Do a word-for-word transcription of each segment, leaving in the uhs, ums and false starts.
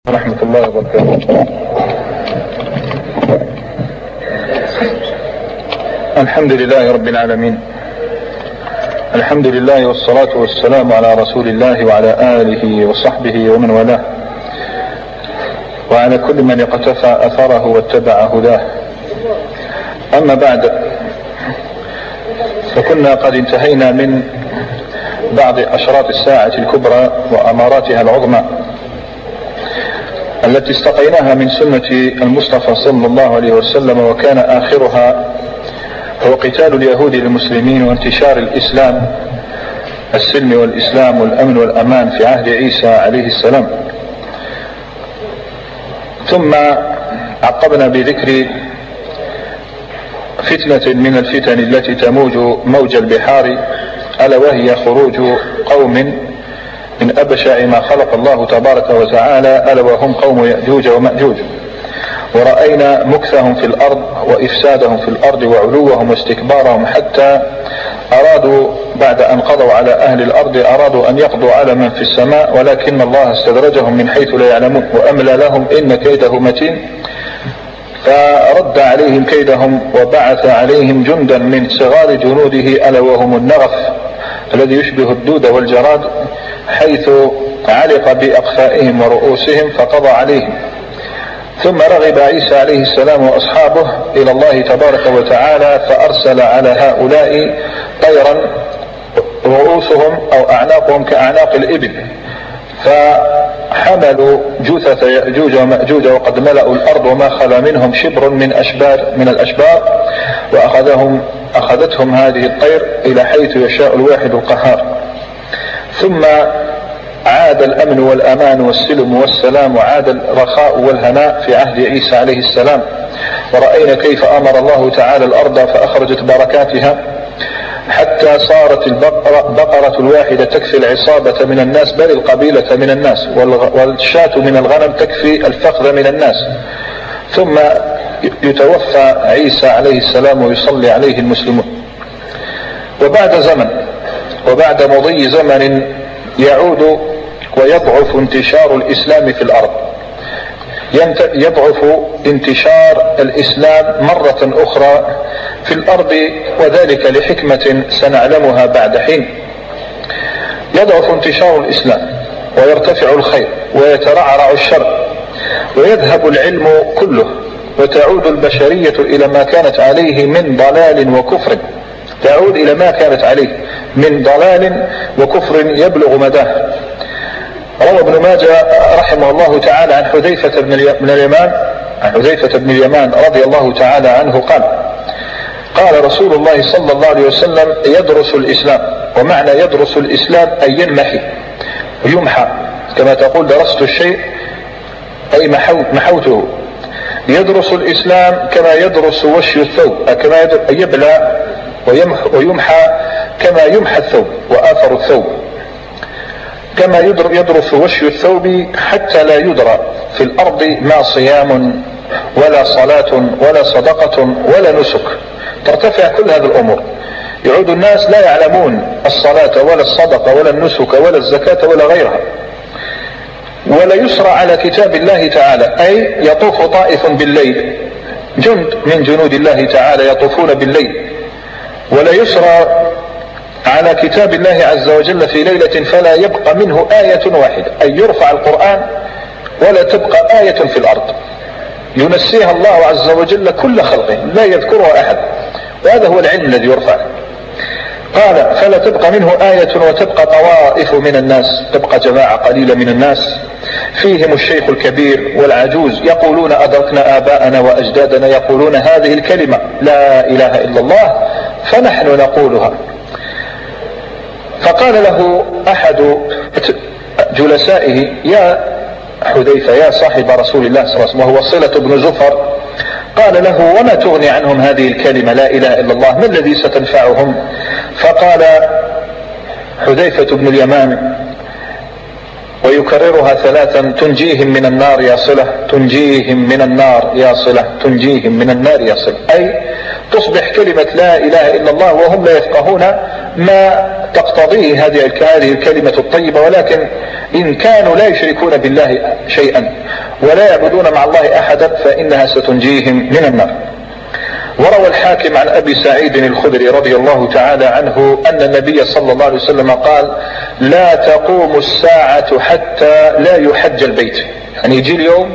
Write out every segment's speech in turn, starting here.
ورحمة الله وبركاته. الحمد لله رب العالمين، الحمد لله والصلاة والسلام على رسول الله وعلى آله وصحبه ومن والاه، وعلى كل من اقتفى أثره واتبع هداه. أما بعد، فكنا قد انتهينا من بعض أشراط الساعة الكبرى وأماراتها العظمى التي استقيناها من سنة المصطفى صلى الله عليه وسلم، وكان آخرها هو قتال اليهود للمسلمين وانتشار الإسلام، السلم والإسلام والأمن والأمان في عهد عيسى عليه السلام. ثم عقبنا بذكر فتنة من الفتن التي تموج موج البحار، ألا وهي خروج قوم من أبشع ما خلق الله تبارك وتعالى، ألا وهم قوم يأجوج ومأجوج. ورأينا مكثهم في الأرض وإفسادهم في الأرض وعلوهم واستكبارهم، حتى أرادوا بعد أن قضوا على أهل الأرض أرادوا أن يقضوا على من في السماء، ولكن الله استدرجهم من حيث لا يعلمون وأملى لهم إن كيده متين، فرد عليهم كيدهم وبعث عليهم جندا من صغار جنوده، ألا وهم النغف الذي يشبه الدود والجراد، حيث علق بأقفائهم ورؤوسهم فقضى عليهم. ثم رغب عيسى عليه السلام وأصحابه إلى الله تبارك وتعالى، فأرسل على هؤلاء طيرا رؤوسهم أو أعناقهم كأعناق الإبل، فحملوا جثث يأجوج ومأجوج وقد ملأوا الأرض وما خلا منهم شبر من أشبار من الأشبار، وأخذهم أخذتهم هذه الطير إلى حيث يشاء الواحد القهار. ثم عاد الأمن والأمان والسلم والسلام، وعاد الرخاء والهناء في عهد عيسى عليه السلام. ورأينا كيف أمر الله تعالى الأرض فأخرجت بركاتها، حتى صارت البقرة الواحدة تكفي العصابة من الناس، بل القبيلة من الناس، والشاة من الغنم تكفي الفخذ من الناس. ثم يتوفى عيسى عليه السلام ويصلي عليه المسلمون. وبعد زمن وبعد مضي زمن يعود ويضعف انتشار الإسلام في الأرض، يضعف انتشار الإسلام مرة أخرى في الأرض، وذلك لحكمة سنعلمها بعد حين. يضعف انتشار الإسلام ويرتفع الخير ويترعرع الشر ويذهب العلم كله، وتعود البشرية إلى ما كانت عليه من ضلال وكفر، تعود إلى ما كانت عليه من ضلال وكفر يبلغ مداه. روى ابن ماجه رحمه الله تعالى عن حذيفة بن اليمان عن حذيفة بن اليمان رضي الله تعالى عنه قال: قال رسول الله صلى الله عليه وسلم: يدرس الإسلام. ومعنى يدرس الإسلام أي ينمحي ويمحى، كما تقول درست الشيء أي محوته. يدرس الإسلام كما يدرس وشي الثوب، كما يبلى ويمحى كما يمحى الثوب وآثر الثوب، كما يدرس وشي الثوب، حتى لا يدرى في الأرض ما صيام ولا صلاة ولا صدقة ولا نسك، ترتفع كل هذه الأمور. يعود الناس لا يعلمون الصلاة ولا الصدقة ولا النسك ولا الزكاة ولا غيرها. ولا يسرى على كتاب الله تعالى، أي يطوف طائف بالليل، جند من جنود الله تعالى يطوفون بالليل. ولا يسرى على كتاب الله عز وجل في ليلة فلا يبقى منه آية واحدة، أي يرفع القرآن ولا تبقى آية في الأرض، ينسيها الله عز وجل كل خلقه، لا يذكرها أحد، وهذا هو العلم الذي يرفع. قال: فلا تبقى منه آية وتبقى طوائف من الناس، تبقى جماعة قليلة من الناس، فيهم الشيخ الكبير والعجوز، يقولون أدركنا آباءنا وأجدادنا يقولون هذه الكلمة لا إله إلا الله، فنحن نقولها. فقال له أحد جلسائه: يا حذيفة، يا صاحب رسول الله صلى الله عليه وسلم، وهو صلة بن زفر، قال له: وما تغني عنهم هذه الكلمة لا إله إلا الله؟ ما الذي ستنفعهم؟ فقال حذيفة بن اليمان ويكررها ثلاثا: تنجيهم من النار يا صلة، تنجيهم من النار يا صلة، تنجيهم من النار يا صلة. أي تصبح كلمة لا إله إلا الله وهم لا يفقهون ما تقتضيه هذه الكلمة الطيبة، ولكن إن كانوا لا يشركون بالله شيئا ولا يعبدون مع الله أحدا فإنها ستنجيهم من النار. وروى الحاكم عن أبي سعيد الخدري رضي الله تعالى عنه أن النبي صلى الله عليه وسلم قال: لا تقوم الساعة حتى لا يحج البيت. يعني يجي اليوم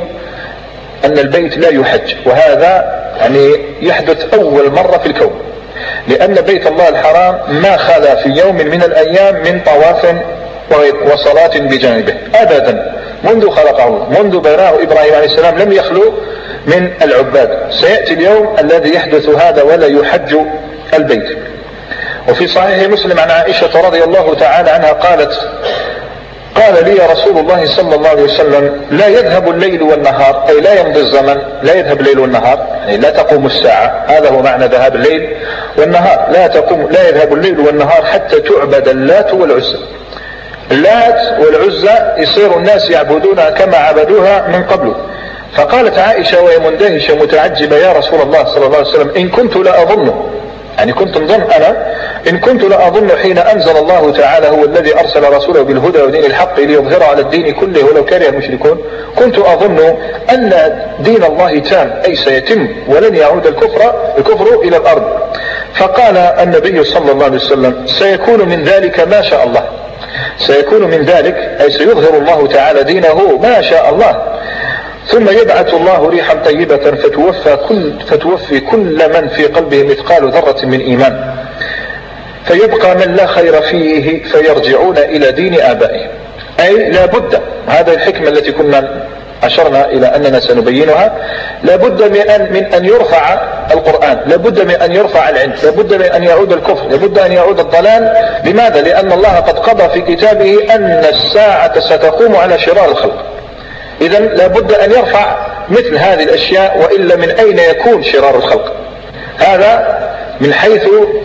أن البيت لا يحج، وهذا يعني يحدث أول مرة في الكون، لأن بيت الله الحرام ما خلا في يوم من الأيام من طواف وصلاة بجانبه أبدا منذ خلقه الله، منذ بناه إبراهيم عليه السلام لم يخلو من العباد. سيأتي اليوم الذي يحدث هذا ولا يحج البيت. وفي صحيح مسلم عن عائشة رضي الله تعالى عنها قالت: قال لي رسول الله صلى الله عليه وسلم: لا يذهب الليل والنهار، أي لا يمضي الزمن، لا يذهب الليل والنهار، يعني لا تقوم الساعة، هذا هو معنى ذهاب الليل والنهار، لا تقوم لا يذهب الليل والنهار حتى تعبد اللات والعزى. اللات والعزى يصير الناس يعبدونها كما عبدوها من قبل. فقالت عائشة وهي مندهشة متعجبة: يا رسول الله صلى الله عليه وسلم، إن كنت لأظن، يعني كنت نظن أنا إن كنت لأظن حين أنزل الله تعالى هو الذي أرسل رسوله بالهدى ودين الحق ليظهره على الدين كله ولو كره المشركون، كنت أظن أن دين الله تام أي سيتم ولن يعود الكفر الكفر إلى الأرض. فقال النبي صلى الله عليه وسلم: سيكون من ذلك ما شاء الله، سيكون من ذلك أي سيظهر الله تعالى دينه ما شاء الله، ثم يبعث الله ريحا طيبة فتوفى كل, فتوفي كل من في قلبه مثقال ذرة من إيمان، فيبقى من لا خير فيه فيرجعون إلى دين آبائهم. أي لا بد، هذا الحكمة التي كنا أشرنا إلى أننا سنبينها، لا بد من أن, من أن يرفع القرآن، لا بد من أن يرفع العلم، لا بد من أن يعود الكفر، لا بد أن يعود الضلال. لماذا؟ لأن الله قد قضى في كتابه أن الساعة ستقوم على شرار الخلق. إذن لا بد أن يرفع مثل هذه الأشياء، وإلا من أين يكون شرار الخلق؟ هذا من حيث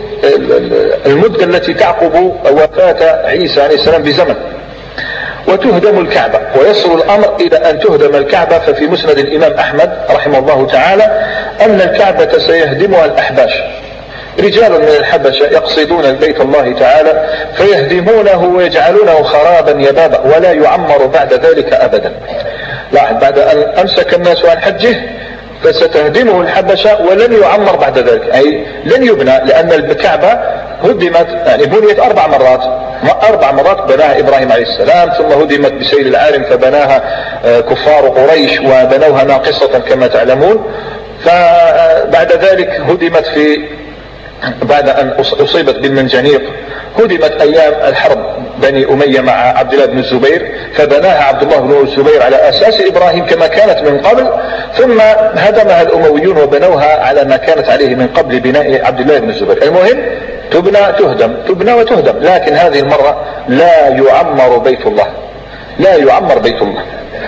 المدة التي تعقب وفاة عيسى عليه السلام بزمن. وتهدم الكعبة، ويصل الأمر إلى أن تهدم الكعبة. ففي مسند الإمام أحمد رحمه الله تعالى أن الكعبة سيهدمها الأحباش، رجال من الحبشة يقصدون البيت الله تعالى فيهدمونه ويجعلونه خرابا يبابا ولا يعمر بعد ذلك أبدا. لاحظ، بعد أن أمسك الناس عن حجه فستهدمه الحبشة ولن يعمر بعد ذلك، أي لن يبنى، لأن الكعبة هدمت يعني بنيت أربع مرات أربع مرات بناها إبراهيم عليه السلام، ثم هدمت بسيل العالم فبناها كفار قريش وبنوها ناقصة كما تعلمون، فبعد ذلك هدمت في بعد أن أصيبت بالمنجنيق، هدمت أيام الحرب بني أمية مع عبد الله بن الزبير فبناها عبد الله بن الزبير على أساس إبراهيم كما كانت من قبل، ثم هدمها الأمويون وبنوها على ما كانت عليه من قبل بناء عبد الله بن الزبير. المهم تبنى تهدم تبنى وتهدم، لكن هذه المرة لا يعمر بيت الله، لا يعمر بيت الله.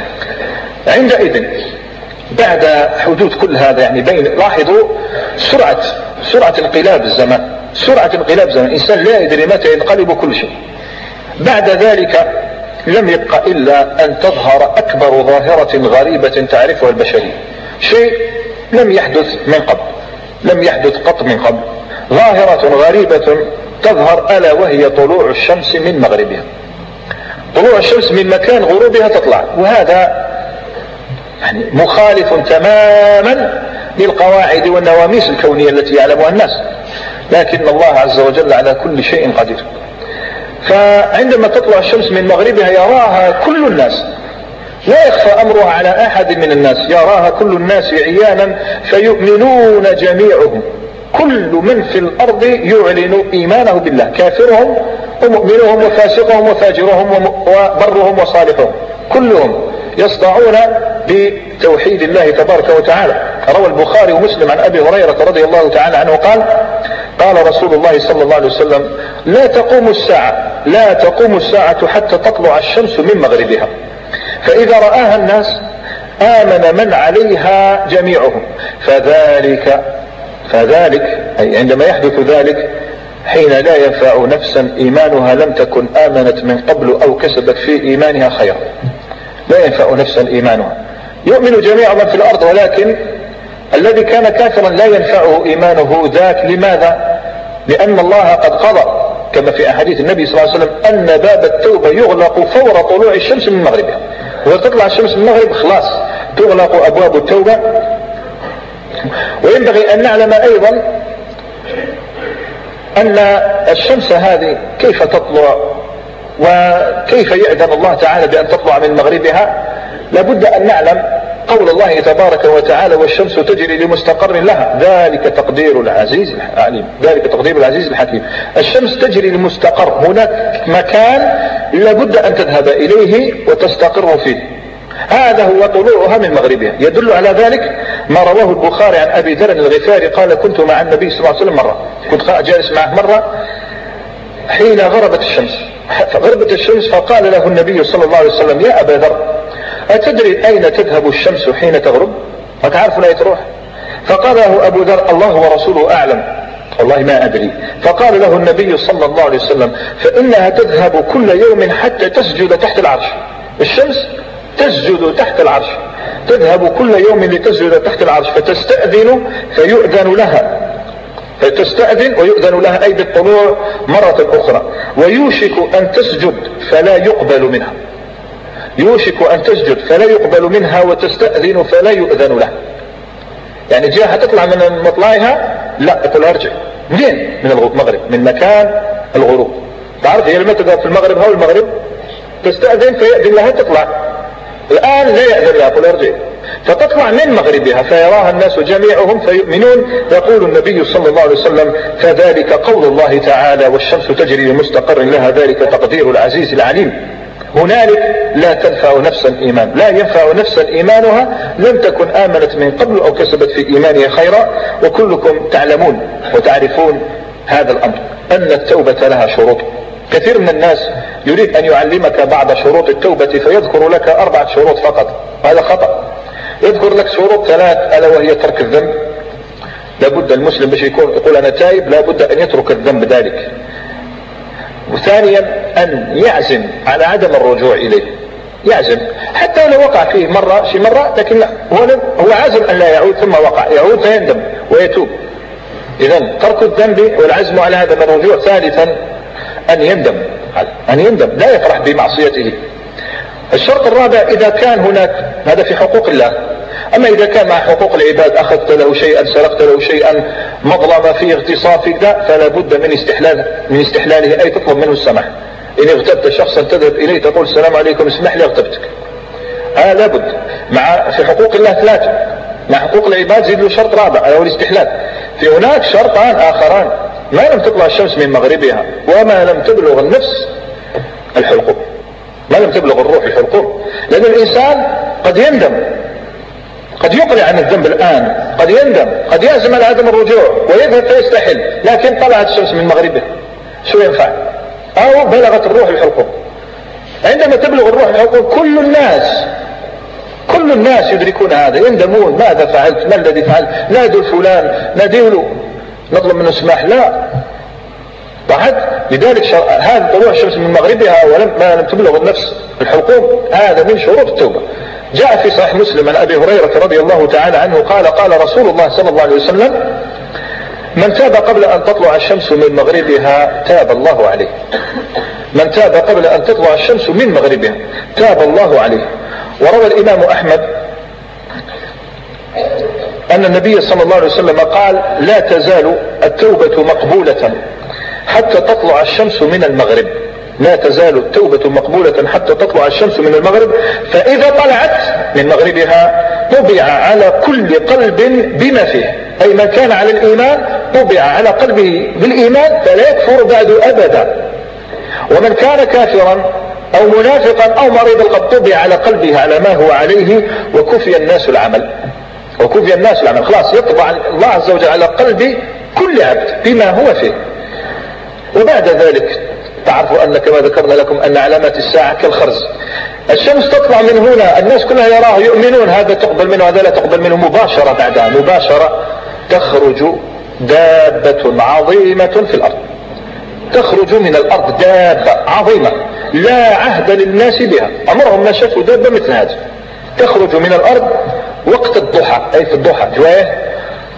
عندئذ بعد حدوث كل هذا يعني بين، لاحظوا سرعة سرعة انقلاب الزمان، سرعة انقلاب الزمان، الإنسان لا يدري متى ينقلب كل شيء. بعد ذلك لم يبقى إلا أن تظهر أكبر ظاهرة غريبة تعرفها البشرية، شيء لم يحدث من قبل، لم يحدث قط من قبل، ظاهرة غريبة تظهر ألا وهي طلوع الشمس من مغربها. طلوع الشمس من مكان غروبها تطلع، وهذا يعني مخالف تماما للقواعد والنواميس الكونية التي يعلمها الناس، لكن الله عز وجل على كل شيء قدير. فعندما تطلع الشمس من مغربها يراها كل الناس، لا يخفى أمرها على أحد من الناس، يراها كل الناس عيانا فيؤمنون جميعهم، كل من في الأرض يعلن إيمانه بالله، كافرهم ومؤمنهم وفاسقهم وفاجرهم وبرهم وصالحهم، كلهم يصدعون بتوحيد الله تبارك وتعالى. روى البخاري ومسلم عن أبي هريرة رضي الله تعالى عنه قال: قال رسول الله صلى الله عليه وسلم: لا تقوم الساعة لا تقوم الساعة حتى تطلع الشمس من مغربها، فإذا رآها الناس آمن من عليها جميعهم، فذلك فذلك أي عندما يحدث ذلك حين لا ينفع نفسا إيمانها لم تكن آمنت من قبل أو كسبت في إيمانها خيرا. لا ينفع نفسا إيمانها، يؤمن جميع من في الأرض، ولكن الذي كان كافرا لا ينفعه إيمانه ذاك. لماذا؟ لأن الله قد قضى كما في أحاديث النبي صلى الله عليه وسلم أن باب التوبة يغلق فور طلوع الشمس من مغربها، وتطلع الشمس من المغرب خلاص تغلق أبواب التوبة. وينبغي أن نعلم أيضا أن الشمس هذه كيف تطلع وكيف يأذن الله تعالى بأن تطلع من مغربها. لابد أن نعلم قول الله تبارك وتعالى والشمس تجري لمستقر لها ذلك تقدير العزيز العليم، ذلك تقدير العزيز الحكيم. الشمس تجري لمستقر، هناك مكان لابد أن تذهب إليه وتستقر فيه، هذا هو طلوعها من مغربها. يدل على ذلك ما رواه البخاري عن أبي ذر الغفاري قال كنت مع النبي صلى الله عليه وسلم مرة، كنت جالس معه مرة حين غربت الشمس، فغربت الشمس فقال له النبي صلى الله عليه وسلم يا أبا ذر أتدري أين تذهب الشمس حين تغرب؟ أتعرف لا تروح؟ فقال له أبو ذر الله ورسوله أعلم والله ما أدري. فقال له النبي صلى الله عليه وسلم فإنها تذهب كل يوم حتى تسجد تحت العرش. الشمس تسجد تحت العرش، تذهب كل يوم لتسجد تحت العرش فتستأذن فيؤذن لها، فتستأذن ويؤذن لها أي بالطلوع مرة أخرى، ويوشك أن تسجد فلا يقبل منها، يوشك أن تسجد فلا يقبل منها وتستأذن فلا يؤذن لها. يعني جاء تطلع من مطلعها لا تقول ارجع. منين؟ من المغرب، من مكان الغروب. تعرف هي لما تذهب في المغرب هو المغرب تستأذن فيأذن لها تطلع، الآن لا يأذن لها قل ارجع، فتطلع من مغربها فيراها الناس جميعهم فيؤمنون. يقول النبي صلى الله عليه وسلم فذلك قول الله تعالى والشمس تجري لمستقر لها ذلك تقدير العزيز العليم. هنالك لا تنفع نفسا إيمان، لا ينفع نفسا إيمانها لم تكن آمنت من قبل أو كسبت في إيمانها خيرا. وكلكم تعلمون وتعرفون هذا الأمر أن التوبة لها شروط. كثير من الناس يريد أن يعلمك بعض شروط التوبة فيذكر لك أربعة شروط فقط، هذا خطأ. يذكر لك شروط ثلاث ألا وهي ترك الذنب. لابد المسلم باش يكون يقول أنا تائب لابد أن يترك الذنب ذلك. وثانيا أن يعزم على عدم الرجوع إليه، يعزم حتى لو وقع فيه مرة شي مرة لكن لا هو, هو عازم أن لا يعود، ثم وقع يعود فيندم ويتوب. إذن ترك الذنب والعزم على عدم الرجوع. ثالثا أن يندم، أن يندم لا يفرح بمعصيته. الشرط الرابع إذا كان هناك، هذا في حقوق الله، أما إذا كان مع حقوق العباد أخذت له شيئا سرقت له شيئا مظلمة فيه اغتصاب فيه فلا بد من استحلال من استحلاله، أي تطلب منه السماح. إن اغتبت شخصا تذهب إليه تقول السلام عليكم اسمح لي اغتبتك، هذا لا بد. مع في حقوق الله ثلاثة، مع حقوق العباد زيد له شرط رابع أو الاستحلال. في هناك شرطان آخران ما لم تطلع الشمس من مغربها وما لم تبلغ النفس الحلقوم، ما لم تبلغ الروح الحلقوم. لأن الإنسان قد يندم، قد يقلع عن الذنب الآن، قد يندم، قد يعزم على عدم الرجوع ويذهب فيستحل، لكن طلعت الشمس من مغربها شو ينفع؟ أو بلغت الروح الحلقوم. عندما تبلغ الروح الحلقوم كل الناس كل الناس يدركون هذا، يندمون ماذا فعلت، ما الذي فعلت، نادوا فلان ناديله نطلب منه السماح، لا بعد. لذلك هذا طلوع الشمس من مغربها ولم ما لم تبلغ النفس الحلقوم هذا من شروط التوبة. جاء في صحيح مسلم عن أبي هريرة رضي الله تعالى عنه قال قال رسول الله صلى الله عليه وسلم من تاب قبل أن تطلع الشمس من مغربها تاب الله عليه. من تاب قبل أن تطلع الشمس من مغربها تاب الله عليه. وروى الإمام أحمد أن النبي صلى الله عليه وسلم قال لا تزال التوبة مقبولة حتى تطلع الشمس من المغرب، لا تزال التوبة مقبولة حتى تطلع الشمس من المغرب، فإذا طلعت من مغربها طبع على كل قلب بما فيه، أي من كان على الإيمان طبع على قلبه بالإيمان فلا يكفر بعد أبدا، ومن كان كافرا أو منافقا أو مريض القلب طبع على قلبه على ما هو عليه وكفي الناس العمل، وكفي الناس العمل، خلاص يطبع الله عز وجل على قلب كل عبد بما هو فيه. وبعد ذلك تعرفوا أن كما ذكرنا لكم أن علامات الساعة كالخرز، الشمس تطلع من هنا الناس كلها يراها يؤمنون، هذا تقبل منه هذا لا تقبل منه، مباشرة بعدها مباشرة تخرج دابة عظيمة في الأرض، تخرج من الأرض دابة عظيمة لا عهد للناس بها، أمرهم ما شافوا دابة مثل هذه، تخرج من الأرض وقت الضحى، أي في الضحى شوية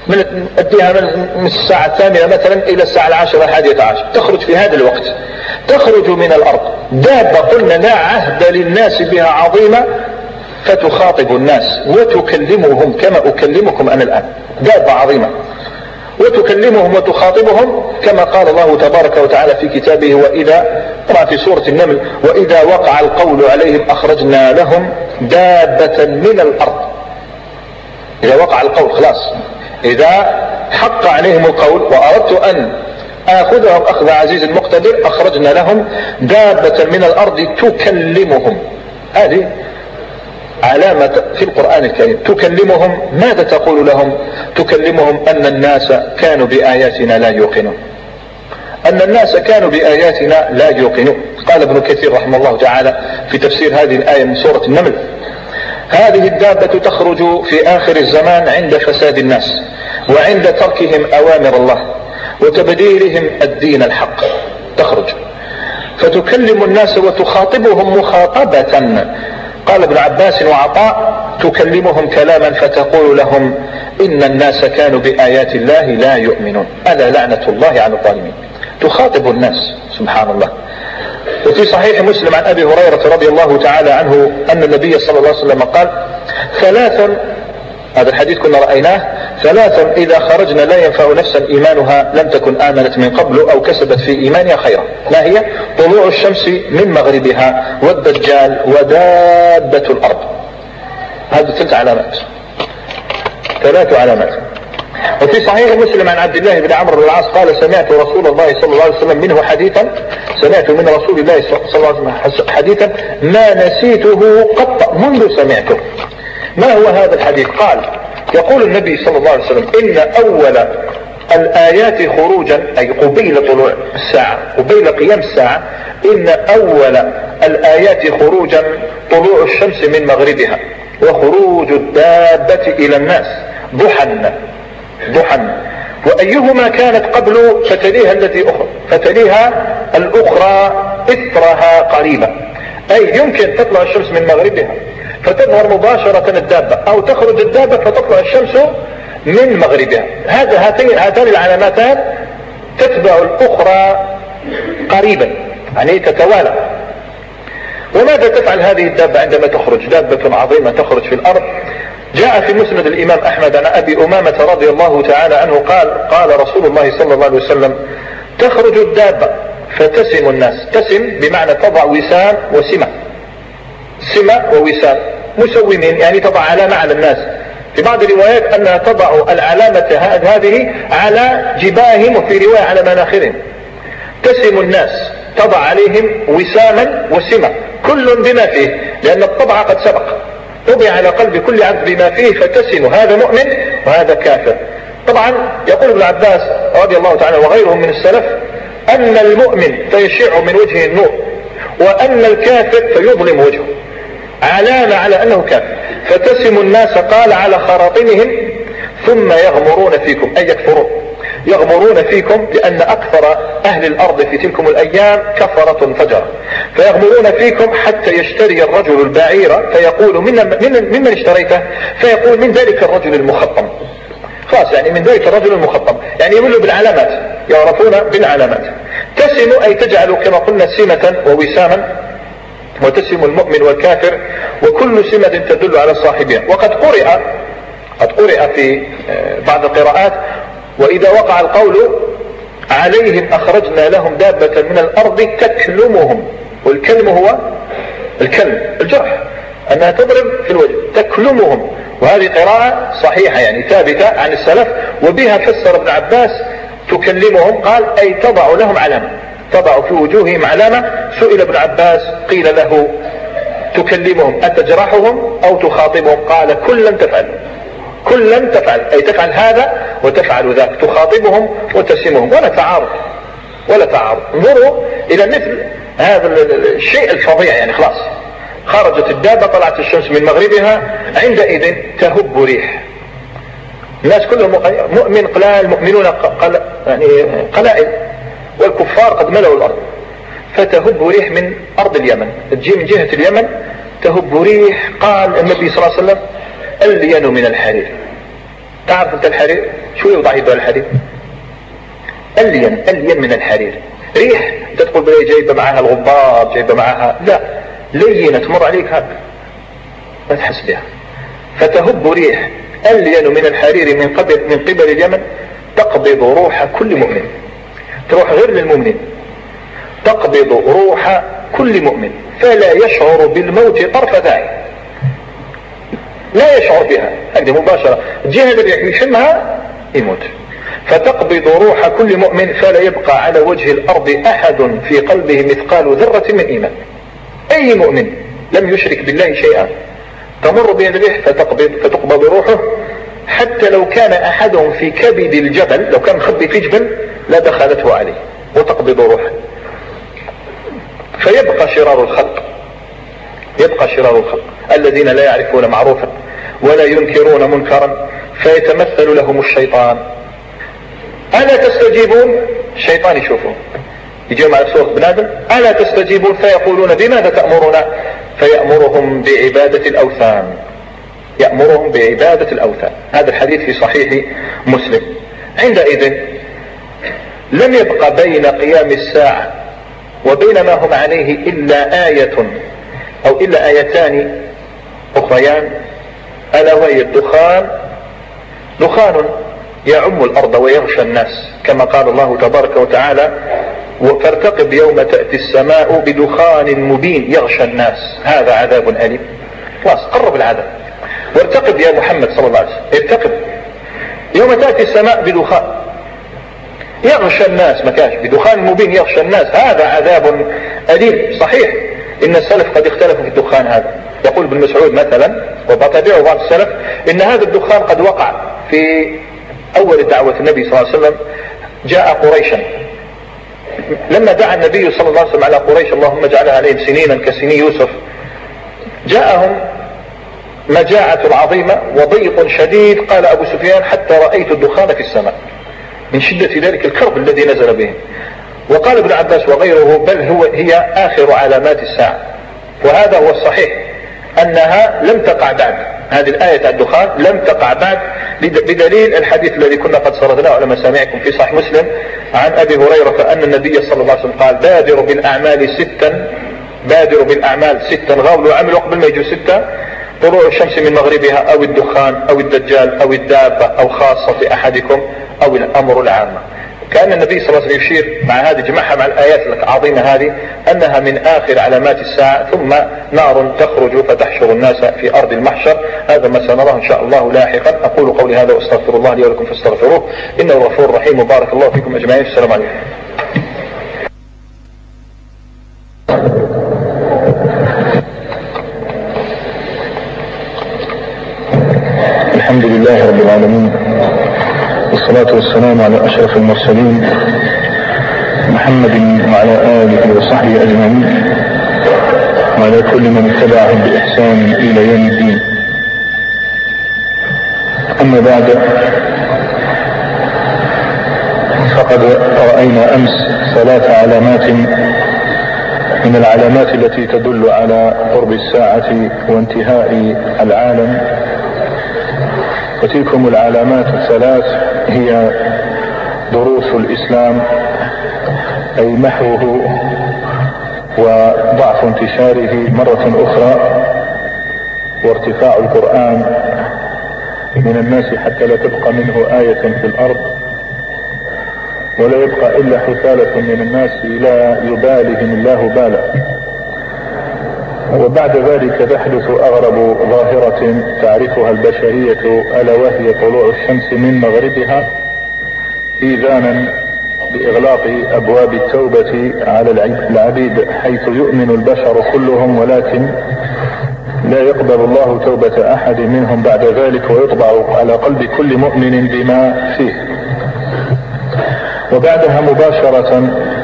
من أديها من الساعة الثامنة مثلا إلى الساعة العاشرة الحادية عشر، تخرج في هذا الوقت، تخرج من الأرض دابة قلنا لا عهد للناس بها عظيمة، فتخاطب الناس وتكلمهم كما أكلمكم أنا الآن، دابة عظيمة، وتكلمهم وتخاطبهم كما قال الله تبارك وتعالى في كتابه، وإذا طبعا في سورة النمل، وإذا وقع القول عليهم أخرجنا لهم دابة من الأرض. إذا وقع القول خلاص، إذا حق عليهم القول وأردت أن آخذهم أخذ عزيز مقتدر، أخرجنا لهم دابة من الأرض تكلمهم. هذه علامة في القرآن الكريم، تكلمهم. ماذا تقول لهم؟ تكلمهم أن الناس كانوا بآياتنا لا يوقنون، أن الناس كانوا بآياتنا لا يوقنون. قال ابن كثير رحمه الله تعالى في تفسير هذه الآية من سورة النمل: هذه الدابة تخرج في آخر الزمان عند فساد الناس وعند تركهم أوامر الله وتبديلهم الدين الحق، تخرج فتكلم الناس وتخاطبهم مخاطبة. قال ابن عباس وعطاء: تكلمهم كلاما فتقول لهم إن الناس كانوا بآيات الله لا يؤمنون، ألا لعنة الله على الظالمين. تخاطب الناس، سبحان الله. وفي صحيح مسلم عن أبي هريرة رضي الله تعالى عنه أن النبي صلى الله عليه وسلم قال: ثلاث، هذا الحديث كنا رأيناه، ثلاث إذا خرجنا لا ينفع نفسا إيمانها لم تكن آمنت من قبل أو كسبت في إيمانها خيرا. ما هي؟ طلوع الشمس من مغربها، والدجال، ودابة الأرض. هذه ثلاث علامات، ثلاث علامات. وفي صحيح مسلم عن عبد الله بن عمرو بن العاص قال: سمعت رسول الله صلى الله عليه وسلم منه حديثا، سمعت من رسول الله صلى الله عليه وسلم حديثا ما نسيته قط منذ سمعته. ما هو هذا الحديث؟ قال: يقول النبي صلى الله عليه وسلم: إن أول الآيات خروجا، أي قبيل طلوع الساعة، قبيل قيام الساعة، إن أول الآيات خروجا طلوع الشمس من مغربها وخروج الدابة إلى الناس ضحى ضحى، وأيهما كانت قبل فتليها التي أخرى، فتليها الأخرى إثرها قريبا. أي يمكن تطلع الشمس من مغربها فتظهر مباشرة الدابة، أو تخرج الدابة فتطلع الشمس من مغربها. هذا هاتين هاتان العلامتان تتبع الأخرى قريبا، يعني تتوالى. وماذا تفعل هذه الدابة عندما تخرج؟ دابة عظيمة تخرج في الأرض. جاء في مسند الإمام أحمد عن أبي أمامة رضي الله تعالى عنه قال: قال رسول الله صلى الله عليه وسلم: تخرج الدابة فتسم الناس. تسم بمعنى تضع وسام وسمة، سمة ووسام مسومين، يعني تضع علامة على الناس. في بعض الروايات أنها تضع العلامة هذه على جباههم، وفي رواية على مناخرهم. تسم الناس، تضع عليهم وساما وسمة كل بما فيه، لأن الطبع قد سبق، طبع على قلب كل عبد بما فيه، فتسم هذا مؤمن وهذا كافر. طبعا يقول ابن عباس رضي الله تعالى وغيرهم من السلف أن المؤمن فيشع من وجهه النور، وأن الكافر فيظلم وجهه، علامة على أنه كافر. فتسم الناس قال على خراطمهم ثم يغمرون فيكم، أي يكفرون، يغمرون فيكم، لأن أكثر أهل الأرض في تلكم الأيام كفرة فجر، فيغمرون فيكم حتى يشتري الرجل البعير فيقول: من من ممن اشتريته؟ فيقول: من ذلك الرجل المخطم. خلاص، يعني من ذلك الرجل المخطم، يعني يقولوا بالعلامات، يعرفون بالعلامات. تسم أي تجعل كما قلنا سمة ووساما، وتسم المؤمن والكافر، وكل سمة تدل على صاحبها. وقد قرئ قد قرئ في بعض القراءات: وإذا وقع القول عليهم أخرجنا لهم دابة من الأرض تكلمهم. والكلم هو الكلم، الجرح، أنها تضرب في الوجه، تكلمهم. وهذه قراءة صحيحة يعني ثابتة عن السلف، وبها فسر ابن عباس تكلمهم، قال أي تضع لهم علامة، تضع في وجوههم علامة. سئل ابن عباس قيل له: تكلمهم أتجرحهم أو تخاطبهم؟ قال: كلا تفعل، كلا تفعل، أي تفعل هذا وتفعل ذاك، تخاطبهم وتسمهم، ولا تعارض ولا تعارض. انظروا إلى مثل هذا الشيء الفظيع، يعني خلاص خرجت الدابة، طلعت الشمس من مغربها، عندئذ تهب ريح. الناس كلهم مؤمن قلال، مؤمنون قل... يعني قلائل، والكفار قد ملوا الأرض. فتهب ريح من أرض اليمن، تجي من جهة اليمن، تهب ريح. قال النبي صلى الله عليه وسلم: ألين من الحرير، تعرف انت الحرير شو يوضع يده الحرير؟ الين الين من الحرير. ريح انت تقول بلي جايبه معها الغبار جايبه معها، لا، لينه تمر عليك هكذا ما تحس بها. فتهب ريح الين من الحرير من قبل من قبل اليمن تقبض روح كل مؤمن، تروح غير للمؤمنين، تقبض روح كل مؤمن فلا يشعر بالموت طرفة عين، لا يشعر بها هكذا مباشرة، الجهة اللي يشمها يموت. فتقبض روح كل مؤمن فلا يبقى على وجه الأرض أحد في قلبه مثقال ذرة من إيمان. أي مؤمن لم يشرك بالله شيئا تمر به الريح فتقبض, فتقبض روحه، حتى لو كان أحدهم في كبد الجبل، لو كان مخبي في جبل لا دخلته عليه وتقبض روحه. فيبقى شرار الخلق، يبقى شرار الخلق الذين لا يعرفون معروفا ولا ينكرون منكرا فيتمثل لهم الشيطان. ألا تستجيبون؟ الشيطان يشوفون يجيهم على سورة بن آدم، ألا تستجيبون فيقولون بماذا تأمرنا؟ فيأمرهم بعبادة الأوثان، يأمرهم بعبادة الأوثان. هذا الحديث في صحيح مسلم. عندئذ لم يبقى بين قيام الساعة وبين ما هم عليه إلا آية أو إلا آيتان أخريان، ألا وهي الدخان، دخان يعم الأرض ويغشى الناس كما قال الله تبارك وتعالى فارتقب يوم تأتي السماء بدخان مبين يغشى الناس هذا عذاب أليم. خلاص قرب العذاب، وارتقب يا محمد صلى الله عليه وسلم، ارتقب يوم تأتي السماء بدخان يغشى الناس، مكاش بدخان مبين يغشى الناس هذا عذاب أليم. صحيح إن السلف قد اختلفوا في الدخان هذا. يقول ابن مسعود مثلا وبتابعه بعض السلف إن هذا الدخان قد وقع في أول دعوة النبي صلى الله عليه وسلم. جاء قريشا لما دعا النبي صلى الله عليه وسلم على قريش اللهم اجعلها عليهم سنينا كسني يوسف، جاءهم مجاعة عظيمة وضيق شديد، قال أبو سفيان حتى رأيت الدخان في السماء من شدة ذلك الكرب الذي نزل بهم. وقال ابن عباس وغيره بل هو هي آخر علامات الساعة. وهذا هو الصحيح أنها لم تقع بعد، هذه الآية الدخان لم تقع بعد، بدليل الحديث الذي كنا قد سردناه على مسامعكم في صحيح مسلم عن أبي هريرة أن النبي صلى الله عليه وسلم قال بادروا بالأعمال ستا، بادروا بالأعمال ستا، غاولوا عملوا قبل ما يجوا ستة، طلوع الشمس من مغربها أو الدخان أو الدجال أو الدابة أو خاصة أحدكم أو الأمر العامة. كان النبي صلى الله عليه وسلم يشير مع هذه جمعها مع الآيات العظيمة هذه أنها من آخر علامات الساعة، ثم نار تخرج فتحشر الناس في أرض المحشر. هذا ما سنراه إن شاء الله لاحقا. أقول قولي هذا واستغفر الله لي ولكم فاستغفروه إنه غفور رحيم. وبارك الله فيكم أجمعين. السلام عليكم. الحمد لله رب العالمين، والصلاة والسلام على أشرف المرسلين محمد وعلى آله وصحبه أجمعين وعلى كل من اتبعهم بإحسان إلى يوم الدين. أما بعد، فقد رأينا أمس ثلاث علامات من العلامات التي تدل على قرب الساعة وانتهاء العالم، وتلكم العلامات الثلاث هي دروس الإسلام أي محوه وضعف انتشاره مرة أخرى، وارتفاع القرآن من الناس حتى لا تبقى منه آية في الأرض، ولا يبقى إلا حثالة من الناس لا يبالهم الله بالا. وبعد ذلك تحدث أغرب ظاهرة تعرفها البشرية، ألا وهي طلوع الشمس من مغربها إيذانا بإغلاق أبواب التوبة على العبيد، حيث يؤمن البشر كلهم ولكن لا يقبل الله توبة أحد منهم بعد ذلك، ويطبع على قلب كل مؤمن بما فيه. وبعدها مباشرة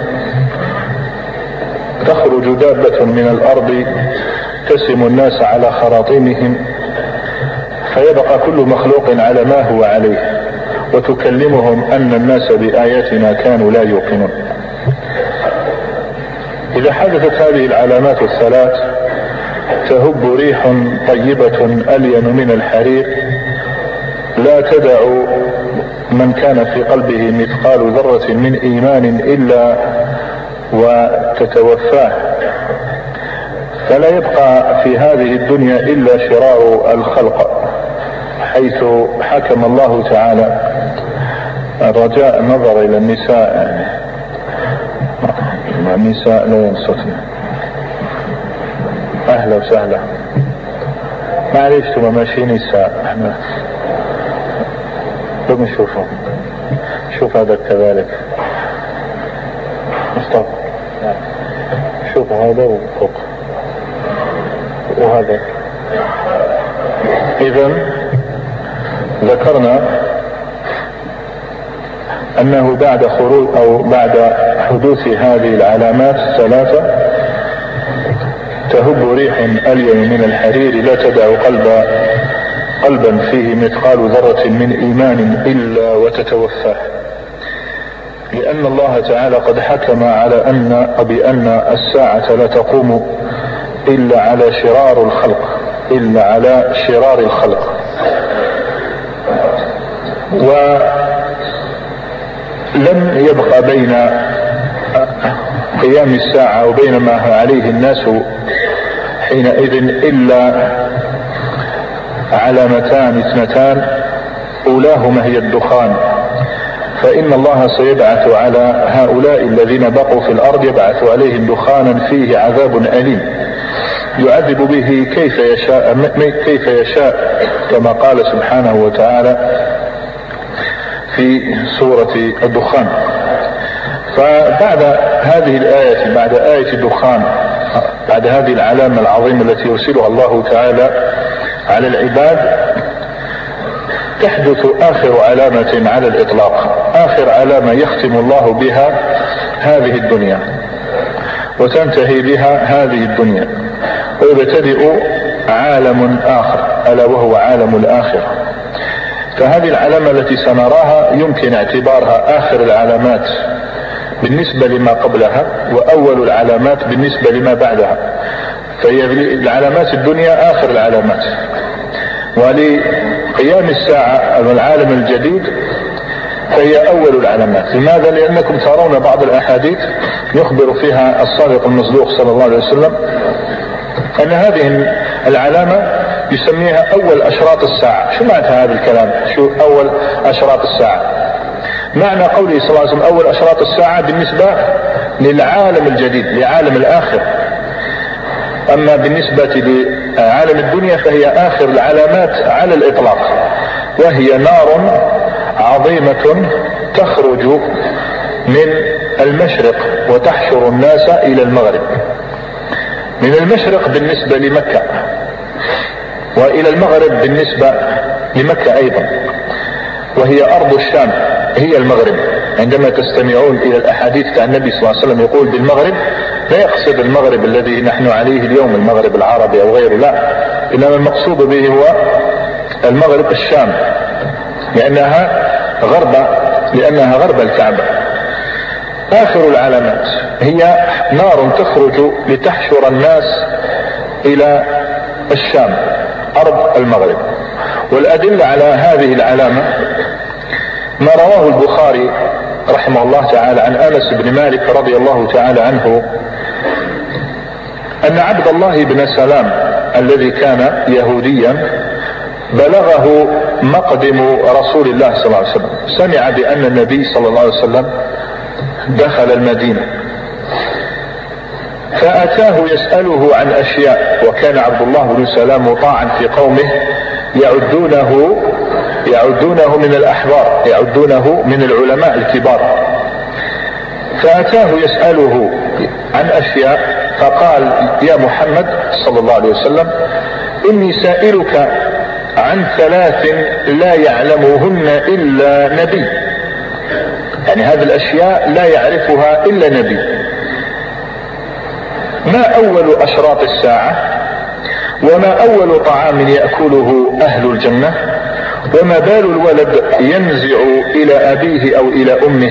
تخرج دابة من الأرض تسم الناس على خراطيمهم، فيبقى كل مخلوق على ما هو عليه، وتكلمهم أن الناس بآياتنا كانوا لا يوقنون. إذا حدثت هذه العلامات الثلاث تهب ريح طيبة ألين من الحرير لا تدع من كان في قلبه مثقال ذرة من إيمان إلا وتتوفاه، فلا يبقى في هذه الدنيا إلا شرار الخلق، حيث حكم الله تعالى الرجاء النظر إلى النساء. يعني النساء لا ينصتن. أهلا وسهلا. معليش ثم ماشي نساء احنا لو نشوفهم. شوف هذا كذلك مصطفى، شوف هذا وفوق وهذا. إذن ذكرنا أنه بعد خروج أو بعد حدوث هذه العلامات الثلاثة تهب ريح ألين من الحرير لا تدع قلب قلبا فيه مثقال ذرة من إيمان إلا وتتوفاه، لأن الله تعالى قد حكم على أن بأن الساعة لا تقوم إلا على شرار الخلق إلا على شرار الخلق. ولم يبقى بين قيام الساعة وبين ما عليه الناس حينئذ إلا علامتان اثنتان، أولاهما هي الدخان، فإن الله سيبعث على هؤلاء الذين بقوا في الأرض يبعث عليهم دخانا فيه عذاب أليم يعذب به كيف يشاء كيف يشاء كما قال سبحانه وتعالى في سورة الدخان. فبعد هذه الآية بعد آية الدخان بعد هذه العلامة العظيمة التي يرسلها الله تعالى على العباد تحدث آخر علامة على الإطلاق، آخر علامة يختم الله بها هذه الدنيا وتنتهي بها هذه الدنيا، ويبتدئ عالم آخر ألا وهو عالم الآخرة. فهذه العلامة التي سنراها يمكن اعتبارها آخر العلامات بالنسبة لما قبلها وأول العلامات بالنسبة لما بعدها، فهي العلامات الدنيا آخر العلامات، ولقيام الساعة العالم الجديد فهي أول العلامات. لماذا؟ لأنكم ترون بعض الأحاديث يخبر فيها الصادق المصدوق صلى الله عليه وسلم أن هذه العلامة يسميها أول أشراط الساعة. شو معنى هذا الكلام؟ شو أول أشراط الساعة؟ معنى قوله صلى الله عليه وسلم أول أشراط الساعة بالنسبة للعالم الجديد لعالم الآخر، أما بالنسبة لعالم الدنيا فهي آخر العلامات على الإطلاق، وهي نار عظيمة تخرج من المشرق وتحشر الناس إلى المغرب، من المشرق بالنسبة لمكة وإلى المغرب بالنسبة لمكة أيضا، وهي أرض الشام هي المغرب. عندما تستمعون إلى الأحاديث عن النبي صلى الله عليه وسلم يقول بالمغرب لا يقصد المغرب الذي نحن عليه اليوم المغرب العربي أو غيره، لا، إنما المقصود به هو المغرب الشام، لأنها غرب لأنها غرب الكعبة. آخر العلامات هي نار تخرج لتحشر الناس إلى الشام أرض المغرب. والأدلة على هذه العلامة ما رواه البخاري رحمه الله تعالى عن أنس بن مالك رضي الله تعالى عنه أن عبد الله بن سلام الذي كان يهوديا بلغه مقدم رسول الله صلى الله عليه وسلم، سمع بأن النبي صلى الله عليه وسلم دخل المدينة فأتاه يسأله عن أشياء، وكان عبد الله بن سلام مطاعا في قومه يعدونه يعدونه من الأحبار، يعدونه من العلماء الكبار. فأتاه يسأله عن أشياء فقال يا محمد صلى الله عليه وسلم إني سائلك عن ثلاث لا يعلمهن إلا نبي، يعني هذه الأشياء لا يعرفها إلا نبي. ما أول أشراط الساعة؟ وما أول طعام يأكله أهل الجنة؟ وما بال الولد ينزع إلى أبيه أو إلى أمه؟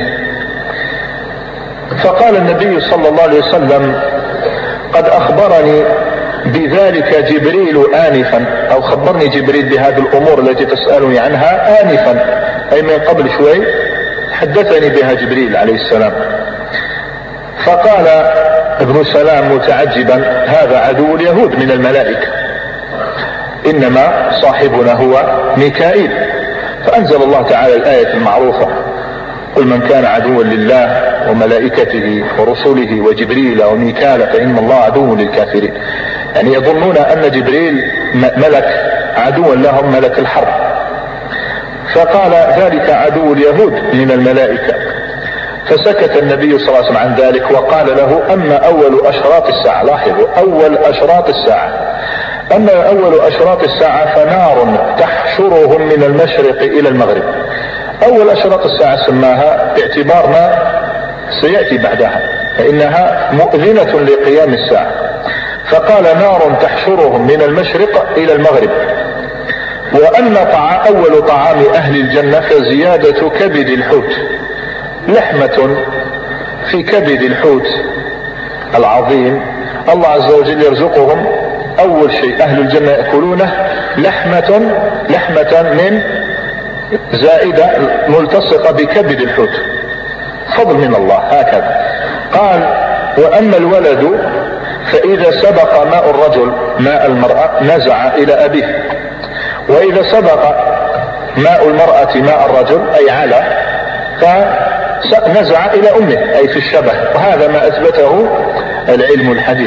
فقال النبي صلى الله عليه وسلم قد أخبرني بذلك جبريل آنفا، أو خبرني جبريل بهذه الأمور التي تسألني عنها آنفا، أي من قبل شوي حدثني بها جبريل عليه السلام. فقال ابن سلام متعجبا: هذا عدو اليهود من الملائكة، إنما صاحبنا هو ميكائيل. فأنزل الله تعالى الآية المعروفة: قل من كان عدوا لله وملائكته ورسله وجبريل وميكال فإن الله عدو للكافرين. يعني يظنون أن جبريل ملك عدوا لهم، ملك الحرب. فقال: ذلك عدو اليهود من الملائكة. فسكت النبي صلى الله عليه وسلم عن ذلك وقال له: أما أول أشراط الساعة، لاحظوا أول أشراط الساعة، أما أول أشراط الساعة فنار تحشرهم من المشرق إلى المغرب. أول أشراط الساعة سماها باعتبار ما سيأتي بعدها، فإنها مؤذنة لقيام الساعة. فقال: نار تحشرهم من المشرق إلى المغرب. وأن طع أول طعام أهل الجنة فزيادة كبد الحوت، لحمة في كبد الحوت العظيم. الله عز وجل يرزقهم أول شيء أهل الجنة يأكلونه لحمة لحمة من زائدة ملتصقة بكبد الحوت، فضل من الله. هكذا قال: وأما الولد فإذا سبق ماء الرجل ماء المرأة نزع إلى أبيه، وإذا سبق ماء المرأة ماء الرجل أي على فنزع إلى أمه، أي في الشبه. وهذا ما أثبته العلم الحديث.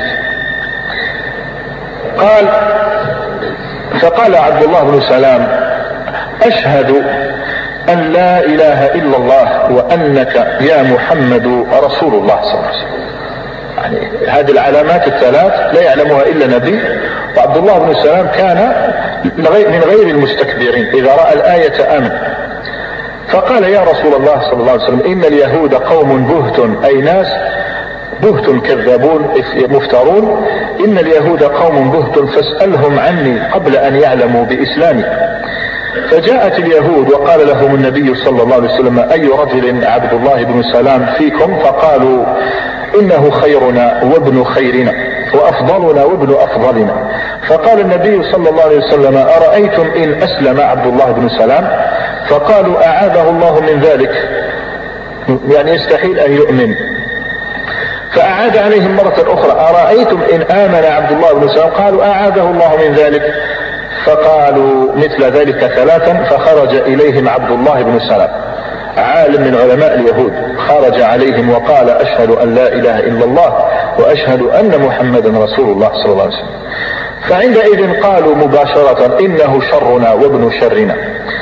قال: فقال عبد الله بن سلام: أشهد أن لا إله إلا الله وأنك يا محمد رسول الله صلى الله عليه وسلم. يعني هذه العلامات الثلاث لا يعلمها إلا نبي. وعبد الله بن سلام كان من غير المستكبرين، إذا رأى الآية آمن. فقال: يا رسول الله صلى الله عليه وسلم، إن اليهود قوم بهت، أي ناس بهت كذابون مفترون. إن اليهود قوم بهت فاسألهم عني قبل أن يعلموا بإسلامي. فجاءت اليهود وقال لهم النبي صلى الله عليه وسلم: أي رجل عبد الله بن سلام فيكم؟ فقالوا: إنه خيرنا وابن خيرنا وأفضلنا وابن أفضلنا. فقال النبي صلى الله عليه وسلم: أرأيتم إن أسلم عبد الله بن سلام؟ فقالوا: أعاذه الله من ذلك، يعني يستحيل أن يؤمن. فأعاد عليهم مرة أخرى: أرأيتم إن آمن عبد الله بن سلام؟ قالوا: أعاذه الله من ذلك. فقالوا مثل ذلك ثلاثا. فخرج إليهم عبد الله بن سلام، عالم من علماء اليهود، خرج عليهم وقال: أشهد أن لا إله إلا الله وأشهد أن محمدا رسول الله صلى الله عليه وسلم. فعندئذ قالوا مباشرة: إنه شرنا وابن شرنا،